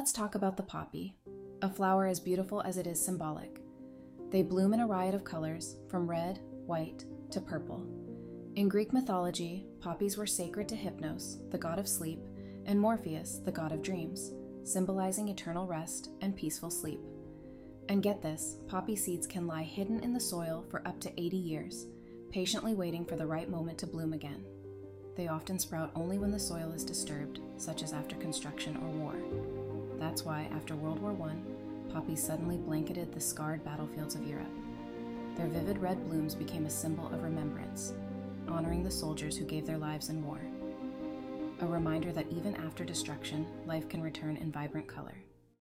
Let's talk about the poppy, a flower as beautiful as it is symbolic. They bloom in a riot of colors, from red, white, to purple. In Greek mythology, poppies were sacred to Hypnos, the god of sleep, and Morpheus, the god of dreams, symbolizing eternal rest and peaceful sleep. And get this, poppy seeds can lie hidden in the soil for up to 80 years, patiently waiting for the right moment to bloom again. They often sprout only when the soil is disturbed, such as after construction or war. That's why, after World War I, poppies suddenly blanketed the scarred battlefields of Europe. Their vivid red blooms became a symbol of remembrance, honoring the soldiers who gave their lives in war. A reminder that even after destruction, life can return in vibrant color.